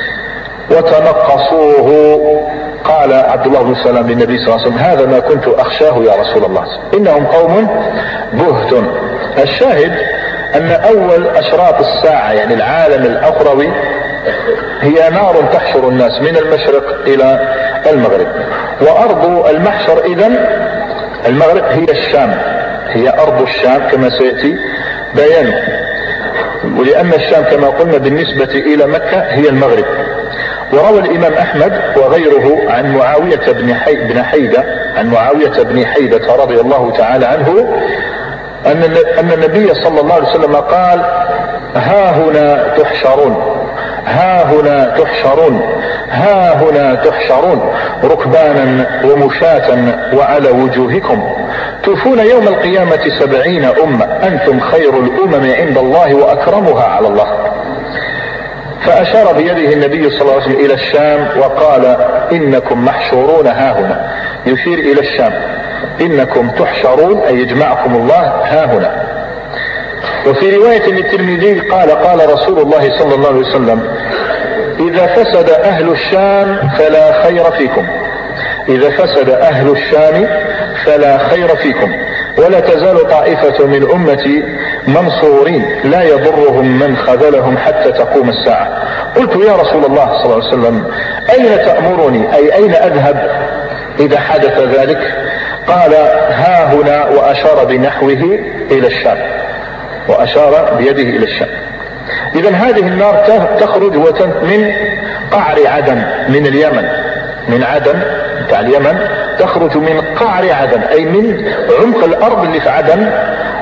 وتنقصوه. قال عبد الله بن سلام للنبي صلى الله عليه وسلم: هذا ما كنت أخشاه يا رسول الله، إنهم قوم بهت. الشاهد أن أول أشراط الساعة، يعني العالم الأخروي، هي نار تحشر الناس من المشرق إلى المغرب. وأرض المحشر إذن المغرب هي الشام، هي أرض الشام كما سيأتي بيانه. ولأن الشام كما قلنا بالنسبة إلى مكة هي المغرب. وروى الإمام أحمد وغيره عن معاوية بن بن حيدة عن معاوية بن حيدة رضي الله تعالى عنه أن النبي صلى الله عليه وسلم قال: ها هنا تحشرون، ها هنا تحشرون، ها هنا تحشرون ركبانا ومشاة وعلى وجوهكم، توفون يوم القيامة سبعين أمة، أنتم خير الأمم عند الله وأكرمها على الله. فأشار بيده النبي صلى الله عليه وسلم إلى الشام وقال: إنكم محشورون ها هنا، يشير إلى الشام، إنكم تحشرون أي يجمعكم الله ها هنا. وفي رواية للترمذي قال: قال رسول الله صلى الله عليه وسلم: إذا فسد أهل الشام فلا خير فيكم، إذا فسد أهل الشام فلا خير فيكم، ولا تزال طائفة من أمتي منصورين لا يضرهم من خذلهم حتى تقوم الساعة. قلت: يا رسول الله صلى الله عليه وسلم، أين تأمرني، أي أين أذهب إذا حدث ذلك؟ قال: ها هنا، وأشار بنحوه إلى الشام، وأشار بيده إلى الشام. إذن هذه النار تخرج من قعر عدن من اليمن، من عدن بتاع اليمن، تخرج من قعر عدن أي من عمق الأرض اللي في عدن،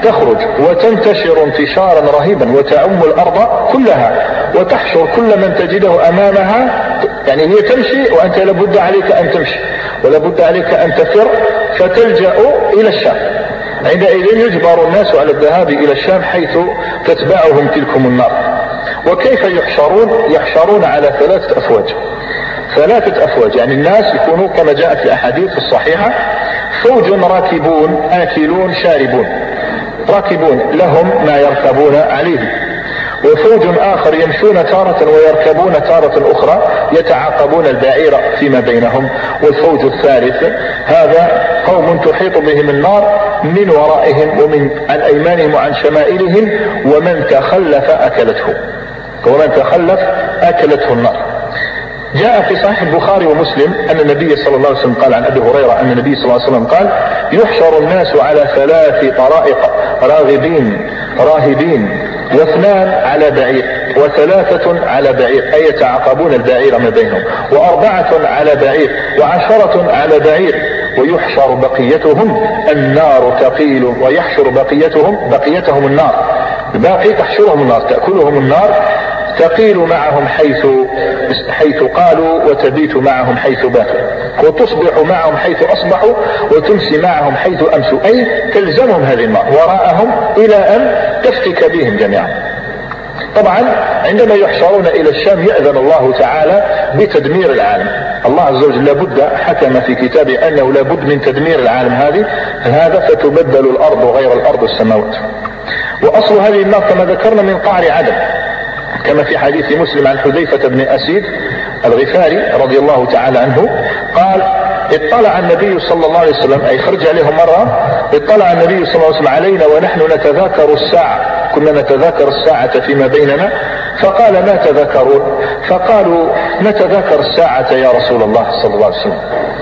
تخرج وتنتشر انتشارا رهيبا وتعم الأرض كلها وتحشر كل من تجده أمامها. يعني هي تمشي وأنت لابد عليك أن تمشي ولابد عليك أن تفر فتلجأ إلى الشام. عندئذ يجبر الناس على الذهاب إلى الشام حيث تتبعهم تلكم النار. وكيف يحشرون؟ يحشرون على ثلاثة أفواج. ثلاثة أفواج يعني الناس يكونوا كما جاء في الأحاديث الصحيحة فوج راكبون آكلون شاربون، راكبون لهم ما يركبون عليه، وفوج آخر يمشون تارة ويركبون تارة أخرى يتعاقبون البعير فيما بينهم، والفوج الثالث هذا قوم تحيط بهم النار من ورائهم ومن عن أيمانهم وعن شمائلهم، ومن تخلف أكلته ومن تخلف أكلته النار. جاء في صحيح البخاري ومسلم أن النبي صلى الله عليه وسلم قال عن أبي هريرة أن النبي صلى الله عليه وسلم قال يحشر الناس على ثلاث طرائق راغبين راهبين واثنان على بعير وثلاثة على بعير أي يتعاقبون البعير ما بينهم، وأربعة على بعير وعشرة على بعير، ويحشر بقيتهم النار تقيل ويحشر بقيتهم بقيتهم النار، الباقي تحشرهم النار تأكلهم النار تقيل معهم حيث حيث قالوا وتبيت معهم حيث باتوا وتصبح معهم حيث أصبحوا وتمسي معهم حيث أمسوا، أي تلزمهم هذه النار وراءهم إلى أن تفتك بهم جميعا. طبعا عندما يحشرون إلى الشام يأذن الله تعالى بتدمير العالم. الله عز وجل لابد حكم في كتابه أنه لابد من تدمير العالم هذه هذا فتبدل الأرض غير الأرض والسماوات. وأصل هذه النار كما ذكرنا من قعر عدن، كما في حديث مسلم عن حذيفة بن أسيد الغفاري رضي الله تعالى عنه قال اطلع النبي صلى الله عليه وسلم، أي خرج عليهم مرة، اطلع النبي صلى الله عليه وسلم علينا ونحن نتذاكر الساعة، كنا نتذاكر الساعة فيما بيننا، فقال ما تذاكرون؟ فقالوا نتذاكر الساعة يا رسول الله صلى الله عليه وسلم.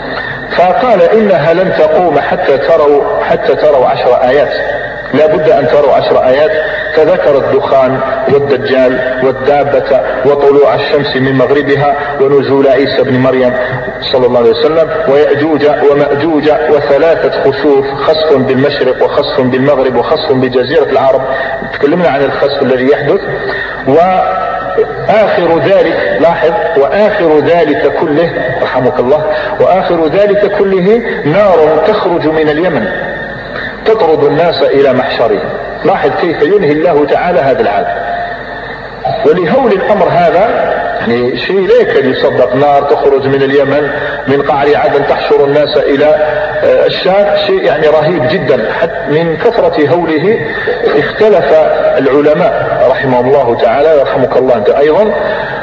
فقال إنها لن تقوم حتى تروا حتى تروا عشر آيات، لا بد أن تروا عشر آيات. فذكر الدخان والدجال والدابة وطلوع الشمس من مغربها ونزول عيسى بن مريم صلى الله عليه وسلم ويأجوج ومأجوج وثلاثة خسوف، خسف بالمشرق وخسف بالمغرب وخسف بجزيرة العرب. تكلمنا عن الخسف الذي يحدث. وآخر ذلك لاحظ وآخر ذلك كله رحمك الله وآخر ذلك كله نار تخرج من اليمن تطرد الناس إلى محشرهم. لاحظ كيف ينهي الله تعالى هذا العالم. ولهول الأمر هذا يعني شيء لا يكاد يصدق، نار تخرج من اليمن من قعر عدن تحشر الناس إلى الشام، شيء يعني رهيب جدا. حتى من كثرة هوله اختلف العلماء رحمه الله تعالى يرحمك الله أنت أيضا،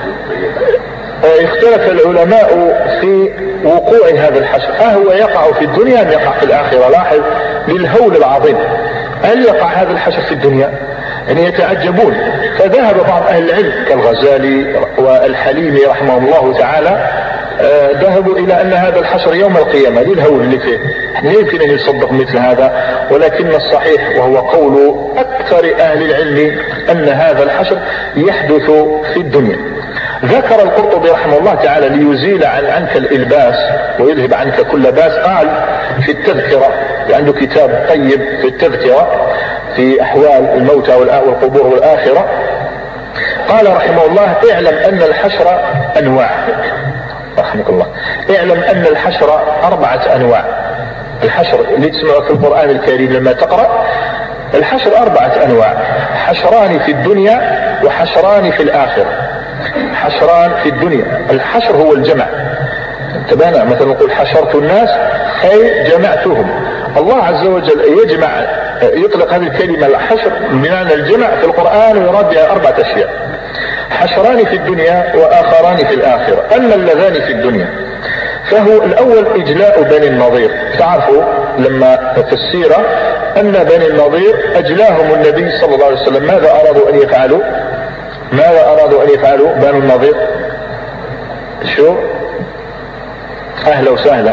اختلف العلماء في وقوع هذا الحشر، أهو يقع في الدنيا أم يقع في الآخرة؟ لاحظ للهول العظيم، هل يقع هذا الحشر في الدنيا؟ يعني يتعجبون. فذهب بعض أهل العلم كالغزالي والحليمي رحمه الله تعالى ذهبوا إلى أن هذا الحشر يوم القيامة للهول اللي فيه. لا يمكن أن يصدق مثل هذا، ولكن الصحيح وهو قول أكثر أهل العلم أن هذا الحشر يحدث في الدنيا. ذكر القرطبي رحمه الله تعالى ليزيل عن عنك الإلباس ويذهب عنك كل باس، قال في التذكرة، عنده كتاب طيب في التذكرة في أحوال الموتى والقبور والآخرة، قال رحمه الله اعلم أن الحشر أنواع، رحمك الله، اعلم أن الحشر أربعة أنواع. الحشر اللي تسمعه في القرآن الكريم لما تقرأ، الحشر أربعة أنواع، حشران في الدنيا وحشران في الآخرة. حشران في الدنيا، الحشر هو الجمع، انتبهنا مثلا نقول حشرت الناس أي جمعتهم. الله عز وجل يجمع، يطلق هذه الكلمة الحشر بمعنى الجمع في القرآن ويراد بها أربعة أشياء، حشران في الدنيا وآخران في الآخرة. أما اللذان في الدنيا فهو الأول إجلاء بني النضير. تعرفوا لما في السيرة أن بني النضير أجلاهم النبي صلى الله عليه وسلم، ماذا أرادوا أن يفعلوا؟ ماذا أرادوا أن يفعلوا بنو النضير؟ شو؟ أهلا وسهلا،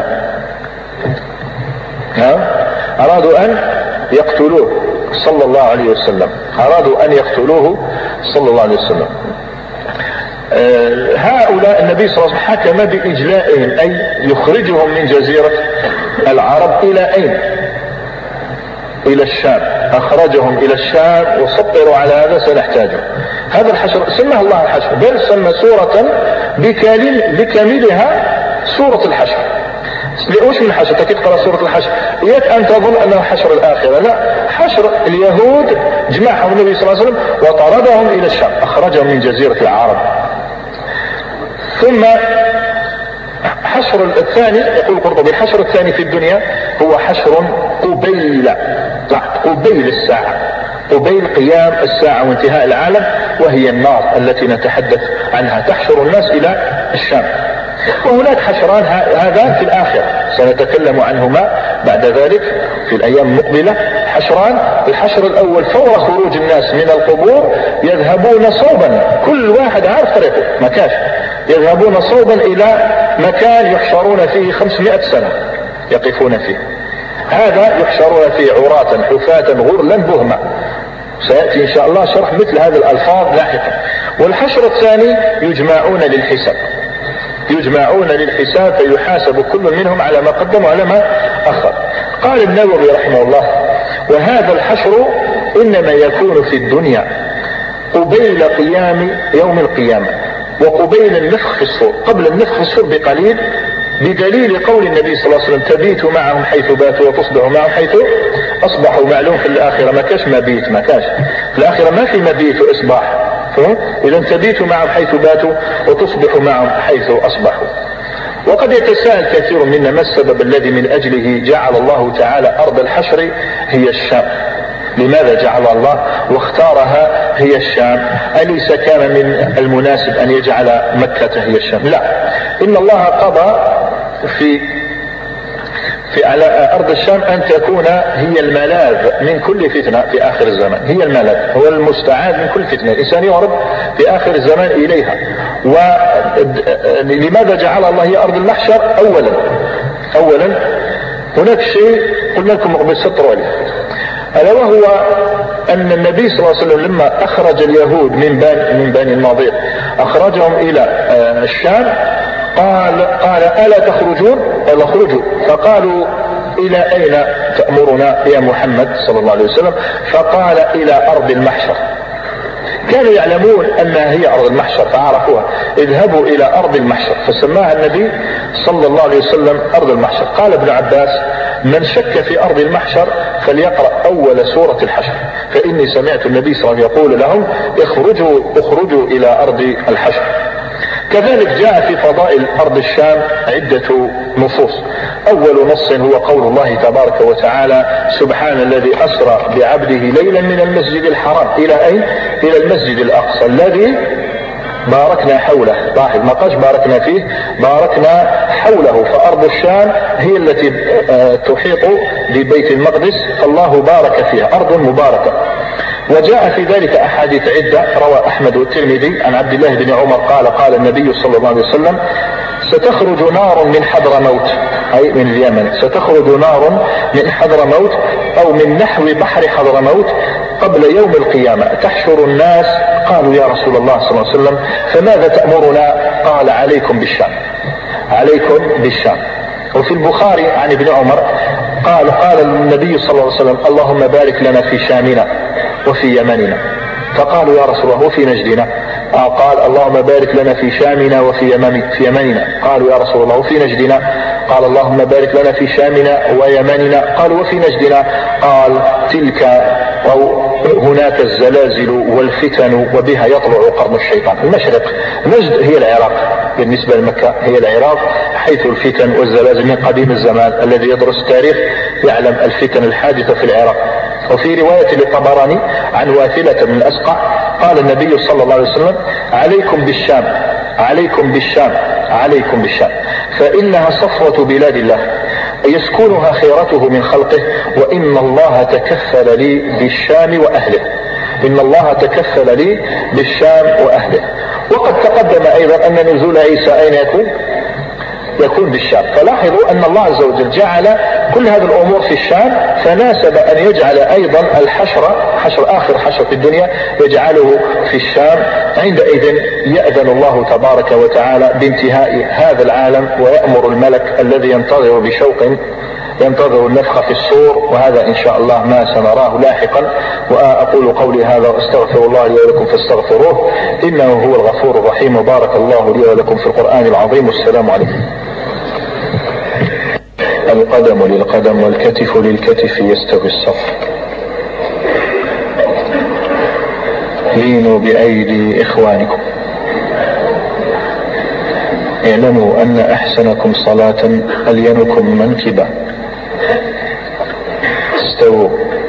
ها؟ أرادوا أن يقتلوه صلى الله عليه وسلم، أرادوا أن يقتلوه صلى الله عليه وسلم. أه هؤلاء النبي صلى الله عليه وسلم حكم بإجلائهم، أي يخرجهم من جزيرة العرب إلى أين؟ إلى الشام، أخرجهم إلى الشام وسطروا على هذا سنحتاجه. هذا الحشر سماه الله الحشر، بل سمى سورة بكاملها سورة الحشر. وش من الحشر؟ تكيد قرأ سورة الحشر إياك أن تظن أنه حشر الآخرة، لا، حشر اليهود جمعهم النبي صلى الله عليه وسلم وطردهم إلى الشام، أخرجهم من جزيرة العرب. ثم حشر الثاني يقول القرطبي الحشر الثاني في الدنيا هو حشر قبيل قبيل الساعة، قبيل قيام الساعة وانتهاء العالم، وهي النار التي نتحدث عنها تحشر الناس إلى الشام. وهناك حشران هذا في الآخرة سنتكلم عنهما بعد ذلك في الأيام المقبلة. حشران، الحشر الأول فور خروج الناس من القبور يذهبون صوبا، كل واحد عارف طريقه مكاش، يذهبون صوبا إلى مكان يحشرون فيه خمسمائة سنة يقفون فيه، هذا يحشرون فيه عراة حفاة غرلا بهما. سيأتي إن شاء الله شرح مثل هذه الألفاظ لاحقا. والحشر الثاني يجمعون للحساب، يجمعون للحساب فيحاسب كل منهم على ما قدم وعلى ما أخر. قال النووي رحمه الله: وهذا الحشر إنما يكون في الدنيا قبيل قيام يوم القيامة وقبيل النفخ في الصور، قبل النفخ في الصور بقليل، بدليل قول النبي صلى الله عليه وسلم: تبيت معهم حيث باتوا وتصبح معهم حيث أصبحوا. معلوم في الآخرة ما كاش مبيت، ما كاش في الآخرة ما في مبيت وإصباح، إذا تبيت معهم حيث باتوا وتصبح معهم حيث أصبحوا. وقد يتساءل كثير منا ما السبب الذي من أجله جعل الله تعالى أرض الحشر هي الشام؟ لماذا جعل الله واختارها هي الشام؟ أليس كان من المناسب أن يجعل مكة هي الشام؟ لا، إن الله قضى في في على أرض الشام أن تكون هي الملاذ من كل فتنة في آخر الزمان، هي الملاذ، هو المستعاذ من كل فتنة، الإنسان يهرب في آخر الزمان إليها. ولماذا جعل الله هي أرض المحشر؟ أولا أولا هناك شيء قلنا لكم قبل سطر عليه، ألا وهو أن النبي صلى الله عليه وسلم لما أخرج اليهود من بني من بني النضير أخرجهم إلى الشام، قال قال ألا تخرجون؟ قال اخرجوا. فقالوا: إلى أين تأمرنا يا محمد صلى الله عليه وسلم؟ فقال: إلى أرض المحشر. كانوا يعلمون أنها هي أرض المحشر فعرفوها، اذهبوا إلى أرض المحشر، فسماها النبي صلى الله عليه وسلم أرض المحشر. قال ابن عباس: من شك في أرض المحشر فليقرأ أول سورة الحشر، فإني سمعت النبي صلى الله عليه وسلم يقول لهم: اخرجوا اخرجوا إلى أرض الحشر. كذلك جاء في فضائل أرض الشام عدة نصوص. أول نص هو قول الله تبارك وتعالى: سبحان الذي أسرى بعبده ليلا من المسجد الحرام إلى أين؟ إلى المسجد الأقصى الذي باركنا حوله. لاحظ ما قالش باركنا فيه، باركنا حوله، فأرض الشام هي التي تحيط ببيت المقدس، فالله بارك فيها، أرض مباركة. وجاء في ذلك أحاديث عدة، روى أحمد والترمذي عن عبد الله بن عمر قال: قال النبي صلى الله عليه وسلم: ستخرج نار من حضرموت، أي من اليمن، ستخرج نار من حضرموت أو من نحو بحر حضرموت قبل يوم القيامة تحشر الناس. قالوا: يا رسول الله صلى الله عليه وسلم فماذا تأمرنا؟ قال: عليكم بالشام، عليكم بالشام. وفي البخاري عن ابن عمر قال: قال النبي صلى الله عليه وسلم: اللهم بارك لنا في شامنا وفي يمننا. فقالوا: يا رسول الله وفي نجدنا؟ قال: اللهم بارك لنا في شامنا وفي يمن في يمننا. قالوا: يا رسول الله وفي نجدنا؟ قال: اللهم بارك لنا في شامنا ويمننا. قالوا: وفي نجدنا؟ قال: تلك أو هناك الزلازل والفتن وبها يطلع قرن الشيطان. المشرق، نجد هي العراق، بالنسبة لمكة هي العراق، حيث الفتن والزلازل من قديم الزمان. الذي يدرس التاريخ يعلم الفتن الحادثة في العراق. وفي رواية للطبراني عن واثلة بن الأسقع قال النبي صلى الله عليه وسلم: عليكم بالشام، عليكم بالشام، عليكم بالشام، فإنها صفوة بلاد الله يسكنها خيرته من خلقه، وإن الله تكفل لي بالشام وأهله، إن الله تكفل لي بالشام وأهله. وقد تقدم أيضا أن نزول عيسى أين يكون؟ يكون بالشام. فلاحظوا أن الله عز وجل جعل كل هذه الأمور في الشام، فناسب أن يجعل أيضا الحشر، حشر آخر حشر في الدنيا، يجعله في الشام. عندئذ يأذن الله تبارك وتعالى بانتهاء هذا العالم، ويأمر الملك الذي ينتظر بشوق ينتظر النفخ في الصور، وهذا إن شاء الله ما سنراه لاحقا. وأقول قولي هذا وأستغفر الله لي ولكم فاستغفروه إنه هو الغفور الرحيم. وبارك الله لي ولكم في القرآن العظيم. والسلام عليكم. القدم للقدم والكتف للكتف يستوي الصف. لينوا بأيدي إخوانكم. اعلموا أن أحسنكم صلاة ألينكم منكبا. استووا.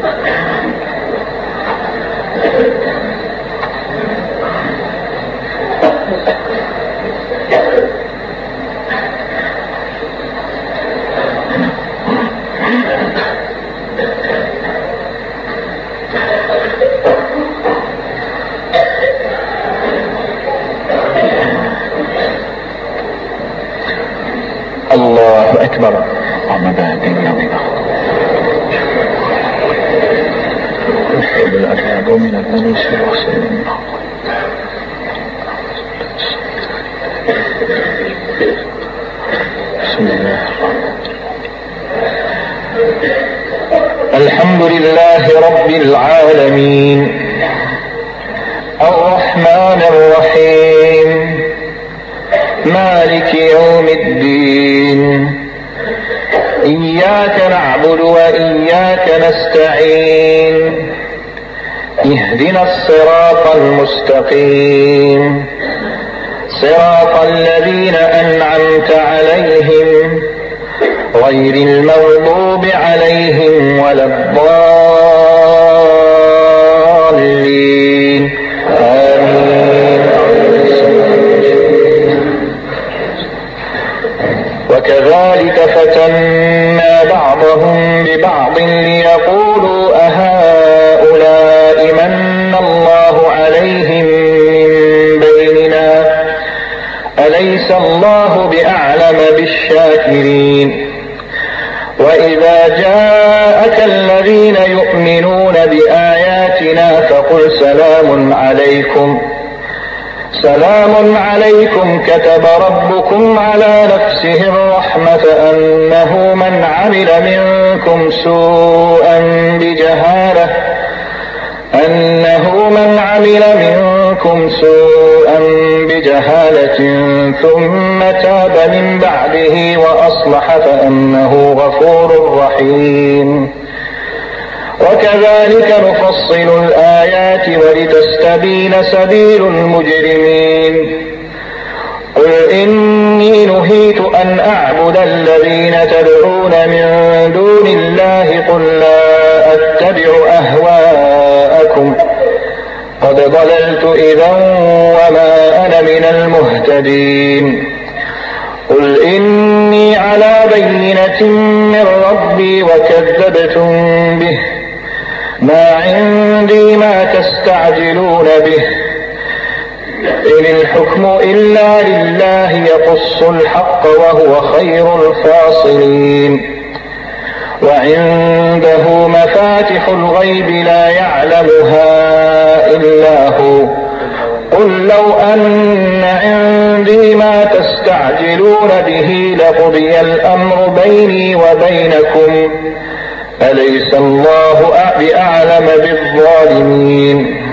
الله أكبر. اللهم بارك لنا بالأرياض ومن الأنيس والحسين. بسم الله. الحمد لله رب العالمين الرحمن الرحيم مالك يوم الدين إياك نعبد وإياك نستعين اهدنا الصراط المستقيم صراط الذين أنعمت عليهم غير المغضوب عليهم ولا الضالين آمين. وكذلك فتنا بعضهم ببعض ليقولوا أهؤلاء من الله عليهم من بيننا أليس الله بأعلم بالشاكرين. وإذا جاءك الذين يؤمنون بآياتنا فقل سلام عليكم سلام عليكم كتب ربكم على نفسه الرحمة أنه من عمل منكم سوءا بجهالة أنه من عمل منكم سوءا بجهالة ثم تاب من بعده وأصلح فأنه غفور رحيم. وكذلك نفصل الآيات ولتستبين سبيل المجرمين. قل إني نهيت أن أعبد الذين تدعون من دون الله قل لا أتبع أهواءكم قد ضللت إذا وما أنا من المهتدين. قل إني على بينة من ربي وكذبتم به ما عندي ما تستعجلون به إن الحكم إلا لله يقص الحق وهو خير الفاصلين. وعنده مفاتح الغيب لا يعلمها إلا هو قل لو أن عندي ما تستعجلون به لقضي الأمر بيني وبينكم أليس الله بأعلم بالظالمين.